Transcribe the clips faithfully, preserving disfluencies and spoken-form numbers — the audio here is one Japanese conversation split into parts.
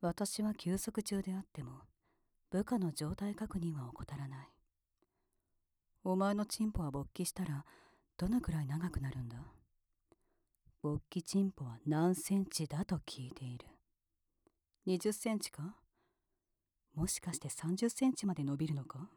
私は休息中であっても、部下の状態確認は怠らない。お前のチンポは勃起したら、どのくらい長くなるんだ？勃起チンポは何センチだと聞いている。にじゅっセンチか？もしかしてさんじゅっセンチまで伸びるのか？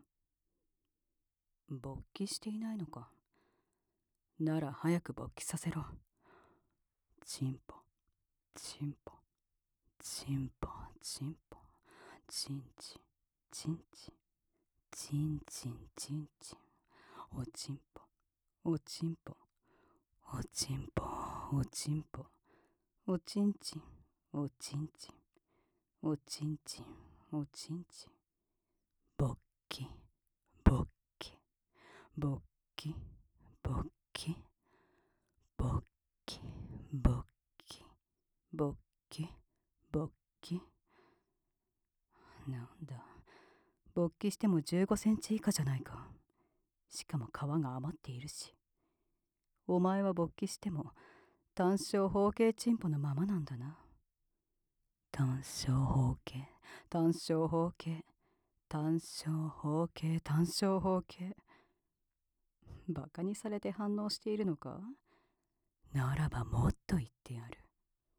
勃起していないのか？なら早く勃起させろ。チンポ、チンポ、チンポ、チンポ、チンチン、チンチン、チンチン、チンチン、おちんぽ、おちんぽ、おちんぽ、おちんぽ、おちんちん、おちんちん、おちんちん、おちんちん、勃起、勃起、勃起、勃起、勃起、勃起、勃起、勃起。なんだ、勃起してもじゅうごセンチ以下じゃないか。しかも皮が余っているし。お前は勃起しても単小方形チンポのままなんだな。単小方形、単小方形、単小方形、単小方形。バカにされて反応しているのか？ならばもっと言ってやる。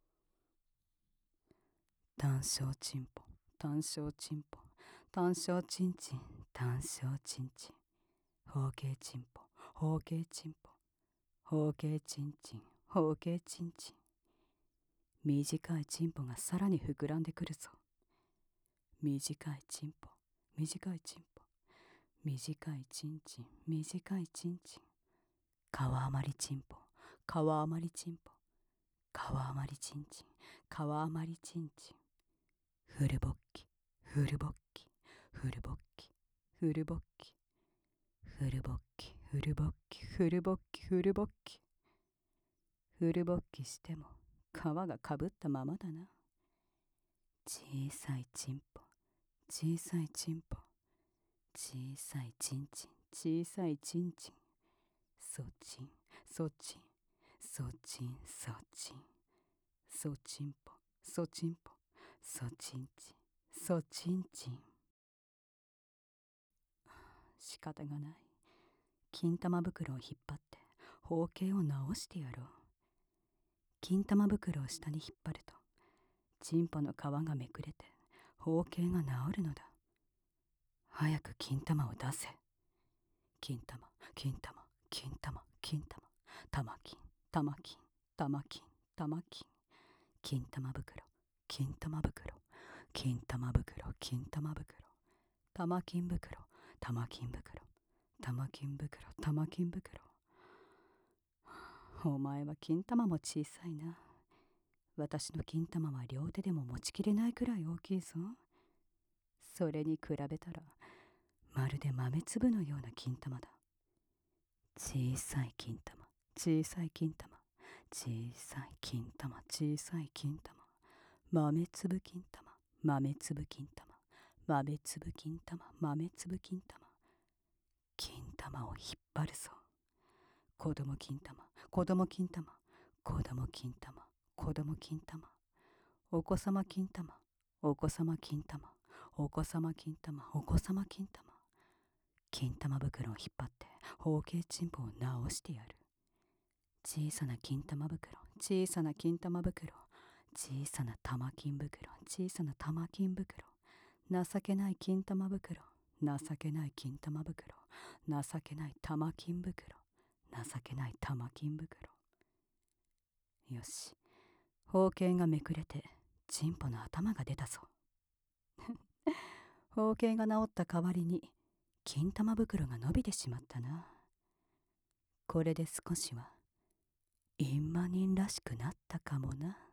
単小チンポ、単小チンポ、単小チンチン、単小チンチン。方形チンポ、方形チンポ、方形チンチン、方形チンチン。短いチンポがさらに膨らんでくるぞ。短いチンポ、短いチンポ、短いチンチン、短いチンチン。皮余りチンポ、皮余りチンポ、皮余りチンチン、皮余りチンチン。フル勃起、フル勃起、フル勃起、フル勃起、フル勃起、フル勃起、フル勃起、フル勃起。フル勃起しても皮がかぶったままだな。小さいチンポ、小さいチンポ、小さいチンチン、小さいチンチン。そちん、そちん、そちん、そちん、そちんぽ、そちんぽ、そちんちん、そちんちん。仕方がない。金玉袋を引っ張って包茎を直してやろう。金玉袋を下に引っ張るとチンポの皮がめくれて包茎が治るのだ。早く金玉を出せ。金玉、金玉、金玉、金玉、玉金、玉金、玉金、玉金。金玉袋、金玉袋、金玉袋、金玉袋。玉金袋、玉金袋、玉金袋、玉金袋。お前は金玉も小さいな。私の金玉は両手でも持ちきれないくらい大きいぞ。それに比べたらまるで豆粒のような金玉だ。小さい金玉、小さい金玉、小さい金玉、小さい金玉。豆粒金玉、豆粒金玉、豆粒金玉、豆粒金玉。金玉を引っ張るぞ。子供金玉、子供金玉、子供金玉、子供金玉。お子様金玉、お子様金玉、お子様金玉、お子様金玉。金玉袋を引っ張って包茎チンポを直してやる。小さな金玉袋、小さな金玉袋、小さな玉金袋、小さな玉金袋。情けない金玉袋、情けない金玉袋、情けない玉金袋、情けない玉金袋。よし、包茎がめくれてチンポの頭が出たぞ。包茎が治った代わりに金玉袋が伸びてしまったな。これで少しはインマニンらしくなったかもな。